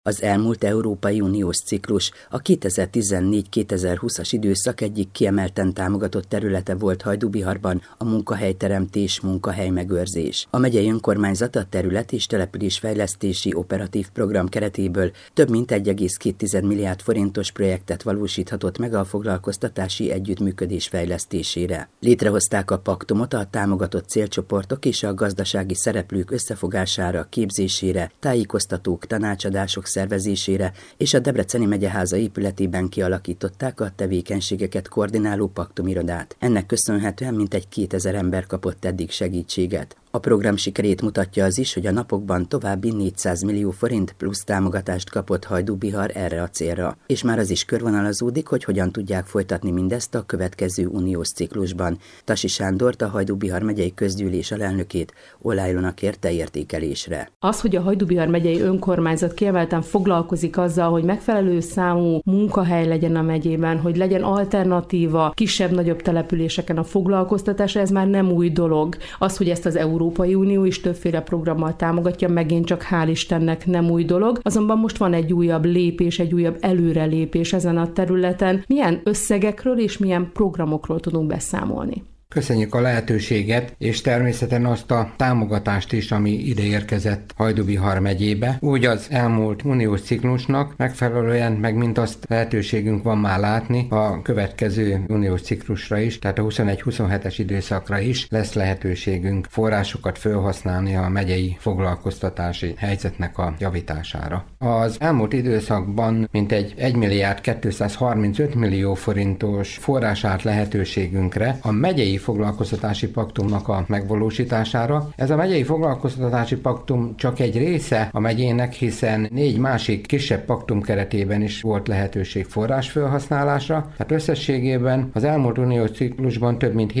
Az elmúlt Európai Uniós ciklus a 2014-2020-as időszak egyik kiemelten támogatott területe volt Hajdúbiharban a munkahelyteremtés-munkahely-megőrzés. A megyei önkormányzat a terület és településfejlesztési operatív program keretéből több mint 1,2 milliárd forintos projektet valósíthatott meg a foglalkoztatási együttműködés fejlesztésére. Létrehozták a paktumot a támogatott célcsoportok és a gazdasági szereplők összefogására, képzésére, tájékoztatók, tanácsadások szervezésére, és a Debreceni megyeháza épületében kialakították a tevékenységeket koordináló paktumirodát. Ennek köszönhetően mintegy 2000 ember kapott eddig segítséget. A program sikerét mutatja az is, hogy a napokban további 400 millió forint plusz támogatást kapott Hajdúbihar erre a célra. És már az is körvonalazódik, hogy hogyan tudják folytatni mindezt a következő uniós ciklusban. Tasi Sándort, a Hajdúbihar megyei közgyűlés alelnökét Oláh Ilona kérte értékelésre. Az, hogy a Hajdúbihar megyei önkormányzat kiemelten foglalkozik azzal, hogy megfelelő számú munkahely legyen a megyében, hogy legyen alternatíva kisebb-nagyobb településeken a foglalkoztatásra, ez már nem új dolog. Az, hogy ezt az Európai Unió is többféle programmal támogatja, megint csak hál' Istennek nem új dolog, azonban most van egy újabb lépés, egy újabb előrelépés ezen a területen. Milyen összegekről és milyen programokról tudunk beszámolni? Köszönjük a lehetőséget, és természetesen azt a támogatást is, ami ide érkezett Hajdúbihar megyébe. Úgy az elmúlt uniós ciklusnak megfelelően, meg mint azt lehetőségünk van már látni, a következő uniós ciklusra is, tehát a 21-27-es időszakra is lesz lehetőségünk forrásokat felhasználni a megyei foglalkoztatási helyzetnek a javítására. Az elmúlt időszakban mintegy 1 milliárd 235 millió forintos forrás állt lehetőségünkre a megyei foglalkoztatási paktumnak a megvalósítására. Ez a megyei foglalkoztatási paktum csak egy része a megyének, hiszen 4 másik kisebb paktum keretében is volt lehetőség forrásfelhasználásra. Tehát összességében az elmúlt uniós ciklusban több mint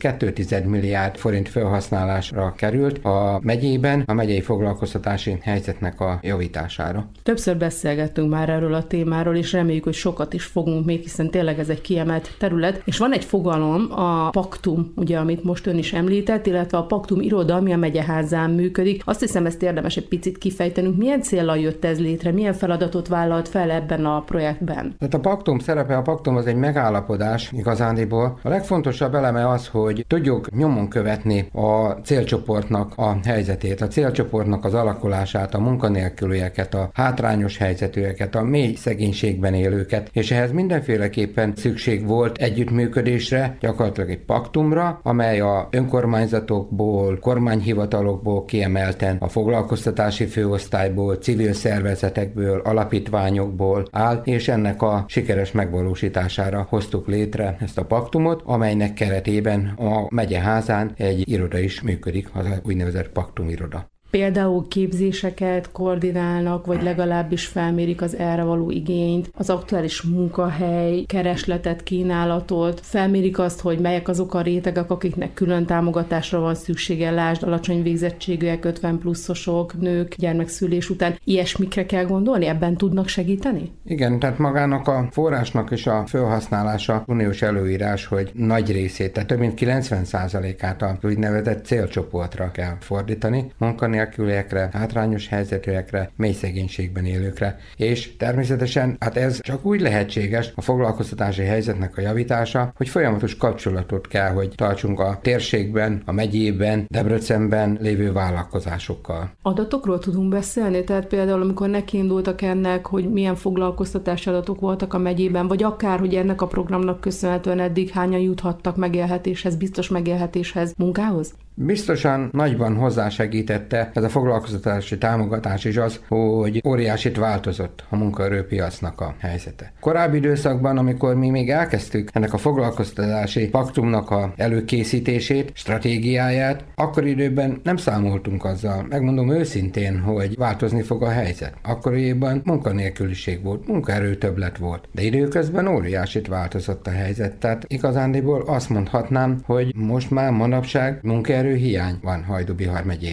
7,2 milliárd forint felhasználásra került a megyében a megyei foglalkoztatási helyzetnek a javítására. Többször beszélgettünk már erről a témáról, és reméljük, hogy sokat is fogunk még, hiszen tényleg ez egy kiemelt terület, és van egy fogalom, a paktum, ugye, amit most ön is említett, illetve a paktum iroda, ami a megyeházán működik. Azt hiszem, ezt érdemes egy picit kifejtenünk. Milyen céllal jött ez létre? Milyen feladatot vállalt fel ebben a projektben? Tehát a paktum szerepe, a paktum az egy megállapodás igazándiból. A legfontosabb eleme az, hogy tudjuk nyomon követni a célcsoportnak a helyzetét, a célcsoportnak az alakulását, a munkanélkülieket, a hátrányos helyzetűeket, a mély szegénységben élőket, és ehhez mindenféleképpen szükség volt együttműködésre, gyakorlatilag egy paktumra, amely a önkormányzatokból, kormányhivatalokból kiemelten, a foglalkoztatási főosztályból, civil szervezetekből, alapítványokból áll, és ennek a sikeres megvalósítására hoztuk létre ezt a paktumot, amelynek keretében a megyeházán egy iroda is működik, az úgynevezett paktumiroda. Például képzéseket koordinálnak, vagy legalábbis felmérik az erre való igényt, az aktuális munkahely, keresletet, kínálatot, felmérik azt, hogy melyek azok a rétegek, akiknek külön támogatásra van szüksége, lásd alacsony végzettségűek, 50 pluszosok, nők, gyermekszülés után. Ilyesmikre kell gondolni? Ebben tudnak segíteni? Igen, tehát magának a forrásnak is a felhasználása uniós előírás, hogy nagy részét, tehát több mint 90%-át az úgynevezett célcsoportra kell fordítani, munkanélküliekre, hátrányos helyzetűekre, mély szegénységben élőkre. És természetesen hát ez csak úgy lehetséges a foglalkoztatási helyzetnek a javítása, hogy folyamatos kapcsolatot kell, hogy tartsunk a térségben, a megyében, Debrecenben lévő vállalkozásokkal. Adatokról tudunk beszélni? Tehát például, amikor nekiindultak ennek, hogy milyen foglalkoztatási adatok voltak a megyében, vagy akár, hogy ennek a programnak köszönhetően eddig hányan juthattak megélhetéshez, biztos megélhetéshez, munkához? Biztosan nagyban hozzásegítette ez a foglalkoztatási támogatás is az, hogy óriásit változott a munkaerőpiacnak a helyzete. Korábbi időszakban, amikor mi még elkezdtük ennek a foglalkoztatási paktumnak a előkészítését, stratégiáját, akkor időben nem számoltunk azzal. Megmondom őszintén, hogy változni fog a helyzet. Akkoriban munkanélküliség volt, munkaerőtöbblet volt, de időközben óriásit változott a helyzet. Tehát igazándiból azt mondhatnám, hogy most már manapság munkaerő hiány van Hajdúbihar megyében.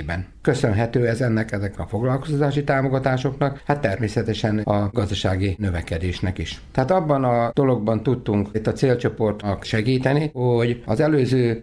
köszönhető ez ezek a foglalkoztatási támogatásoknak? Hát természetesen a gazdasági növekedésnek is. Tehát abban a dologban tudtunk itt a célcsoportnak segíteni, hogy az előző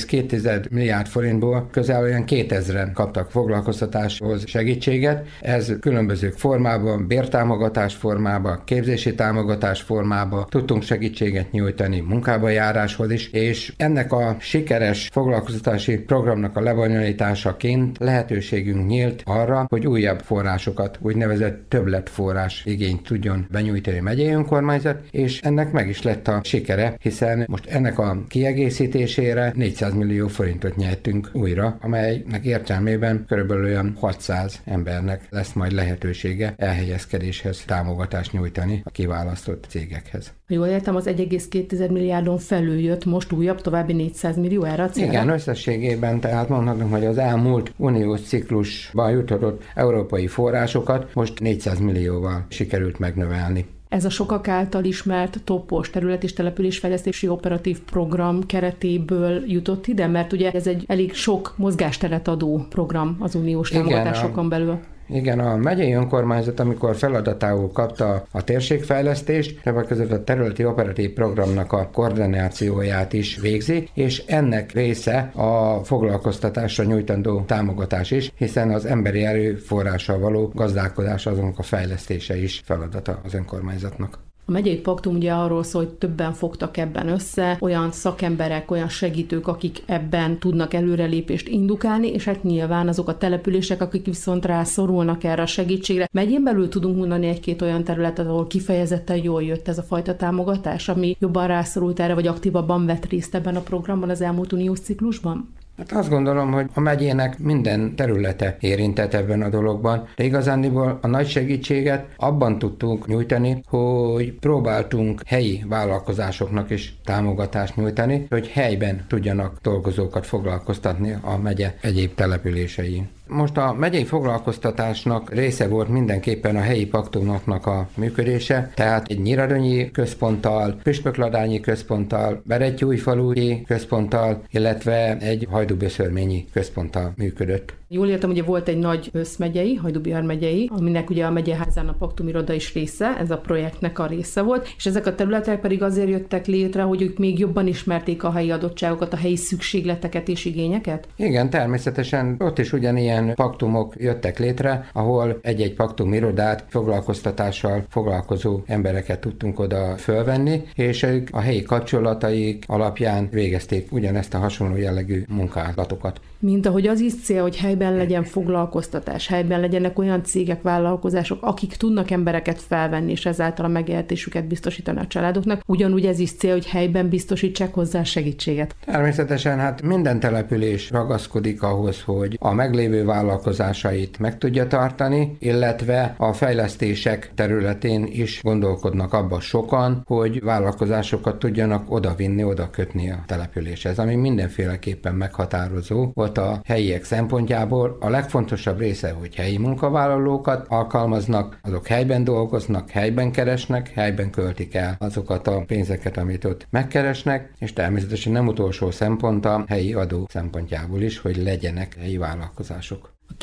1,2 milliárd forintból közel olyan 2000-en kaptak foglalkoztatáshoz segítséget. Ez különböző formában, bértámogatás formában, képzési támogatás formában tudtunk segítséget nyújtani munkába járáshoz is, és ennek a sikeres foglalkoztatási programnak a lebonyolításaként lehetőségünk nyílt arra, hogy újabb forrásokat, úgynevezett többletforrás igényt tudjon benyújtani a megyei önkormányzat, és ennek meg is lett a sikere, hiszen most ennek a kiegészítésére 400 millió forintot nyertünk újra, amelynek értelmében körülbelül olyan 600 embernek lesz majd lehetősége elhelyezkedéshez támogatást nyújtani a kiválasztott cégekhez. Jól értem, az 1,2 milliárdon felül jött most újabb további 400 millió erre a célra? Igen, összességében tehát mondhatom, hogy az elmúlt uniós ciklusban jutott európai forrásokat most 400 millióval sikerült megnövelni. Ez a sokak által ismert toppos terület- és településfejlesztési operatív program keretéből jutott ide, mert ugye ez egy elég sok mozgásteret adó program az uniós támogatásokon belül. Igen, a megyei önkormányzat, amikor feladatául kapta a térségfejlesztést, többek között a területi operatív programnak a koordinációját is végzi, és ennek része a foglalkoztatásra nyújtandó támogatás is, hiszen az emberi erőforrással való gazdálkodás azonnak a fejlesztése is feladata az önkormányzatnak. A megyei paktum ugye arról szól, hogy többen fogtak ebben össze, olyan szakemberek, olyan segítők, akik ebben tudnak előrelépést indukálni, és hát nyilván azok a települések, akik viszont rászorulnak erre a segítségre. Megyén belül tudunk mondani egy-két olyan területet, ahol kifejezetten jól jött ez a fajta támogatás, ami jobban rászorult erre, vagy aktívabban vett részt ebben a programban az elmúlt uniós ciklusban? Hát azt gondolom, hogy a megyének minden területe érintett ebben a dologban, de igazándiból a nagy segítséget abban tudtunk nyújtani, hogy próbáltunk helyi vállalkozásoknak is támogatást nyújtani, hogy helyben tudjanak dolgozókat foglalkoztatni a megye egyéb településein. Most a megyei foglalkoztatásnak része volt mindenképpen a helyi paktumoknak a működése, tehát egy Nyíradonyi központtal, Püspökladányi központtal, Berettyújfalui központtal, illetve egy Hajdúböszörményi központtal működött. Jól értem, ugye volt egy nagy összmegyei, Hajdú-Bihar megyei, aminek ugye a megyeházán a paktumiroda is része, ez a projektnek a része volt, és ezek a területek pedig azért jöttek létre, hogy ők még jobban ismerték a helyi adottságokat, a helyi szükségleteket és igényeket? Igen, természetesen ott is ugyanilyen paktumok jöttek létre, ahol egy-egy paktumirodát foglalkoztatással foglalkozó embereket tudtunk oda fölvenni, és ők a helyi kapcsolataik alapján végezték ugyanezt a hasonló jellegű munkálatokat. Mint ahogy az is cél, hogy helyben legyen foglalkoztatás, helyben legyenek olyan cégek, vállalkozások, akik tudnak embereket felvenni, és ezáltal a megélhetésüket biztosítani a családoknak. Ugyanúgy ez is cél, hogy helyben biztosítsák hozzá a segítséget. Természetesen hát minden település ragaszkodik ahhoz, hogy a meglévő vállalkozásait meg tudja tartani, illetve a fejlesztések területén is gondolkodnak abba sokan, hogy vállalkozásokat tudjanak odavinni, oda kötni a településhez, ami mindenféleképpen meghatározó volt a helyiek szempontjából. A legfontosabb része, hogy helyi munkavállalókat alkalmaznak, azok helyben dolgoznak, helyben keresnek, helyben költik el azokat a pénzeket, amit ott megkeresnek, és természetesen nem utolsó szempont a helyi adó szempontjából is, hogy legyenek helyi vállalkozások. A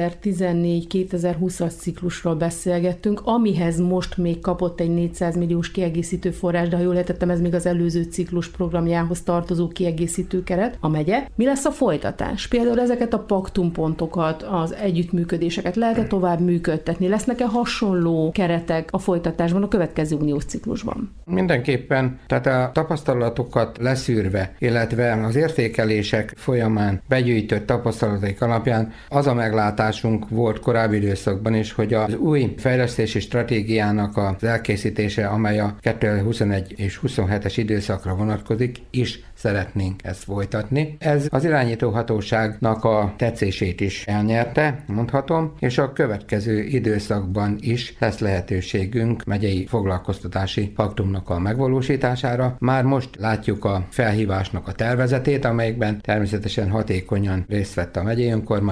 2014-2020-as ciklusról beszélgettünk, amihez most még kapott egy 400 milliós kiegészítő forrás, de ha jól értettem, ez még az előző ciklus programjához tartozó kiegészítő keret, a megye. Mi lesz a folytatás? Például ezeket a paktumpontokat, az együttműködéseket lehet-e tovább működtetni? Lesznek-e hasonló keretek a folytatásban, a következő uniós ciklusban? Mindenképpen, tehát a tapasztalatokat leszűrve, illetve az értékelések folyamán begyűjtött tapasztalataik alapján az a meglátásunk volt korábbi időszakban is, hogy az új fejlesztési stratégiának az elkészítése, amely a 2021 és 27-es időszakra vonatkozik, is szeretnénk ezt folytatni. Ez az irányítóhatóságnak a tetszését is elnyerte, mondhatom, és a következő időszakban is lesz lehetőségünk megyei foglalkoztatási paktumnak a megvalósítására. Már most látjuk a felhívásnak a tervezetét, amelyekben természetesen hatékonyan részt vett a megyei önkormányzat, a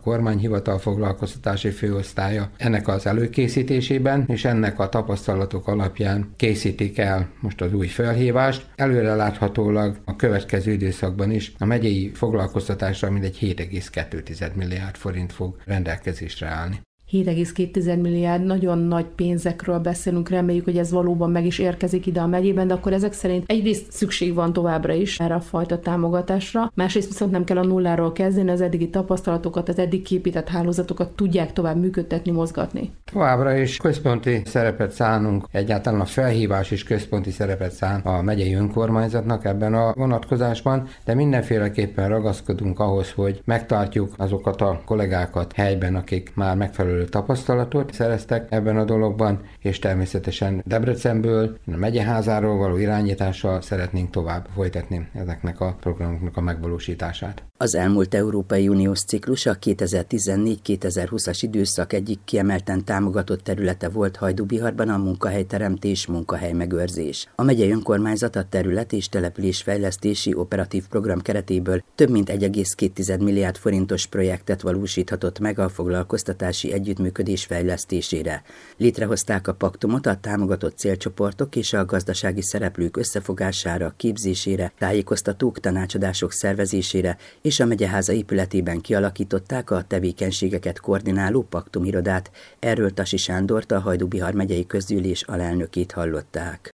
kormányhivatal foglalkoztatási főosztálya ennek az előkészítésében, és ennek a tapasztalatok alapján készítik el most az új felhívást. Előre láthatólag a következő időszakban is a megyei foglalkoztatásra mindegy 7,2 milliárd forint fog rendelkezésre állni. 7,2 milliárd, nagyon nagy pénzekről beszélünk, reméljük, hogy ez valóban meg is érkezik ide a megyében, de akkor ezek szerint egyrészt szükség van továbbra is erre a fajta támogatásra, másrészt viszont nem kell a nulláról kezdeni, az eddigi tapasztalatokat, az eddig képített hálózatokat tudják tovább működtetni, mozgatni. Továbbra is központi szerepet szánunk, egyáltalán a felhívás is központi szerepet szán a megyei önkormányzatnak ebben a vonatkozásban, de mindenféleképpen ragaszkodunk ahhoz, hogy megtartjuk azokat a kollégákat helyben, akik már megfelelő tapasztalatot szereztek ebben a dologban, és természetesen Debrecenből, a megyeházáról való irányítással szeretnénk tovább folytatni ezeknek a programoknak a megvalósítását. Az elmúlt Európai Uniós ciklus a 2014-2020-as időszak egyik kiemelten támogatott területe volt Hajdúbiharban a munkahelyteremtés, munkahelymegőrzés. A megyei önkormányzat a terület és településfejlesztési operatív program keretéből több mint 1,2 milliárd forintos projektet valósíthatott meg a foglalkoztatási együttműködés fejlesztésére. Létrehozták a paktumot a támogatott célcsoportok és a gazdasági szereplők összefogására, képzésére, tájékoztatók, tanácsadások szervezésére, és a megyeháza épületében kialakították a tevékenységeket koordináló paktumirodát. Erről Tasi Sándort, a Hajdúbihar megyei közgyűlés alelnökét hallották.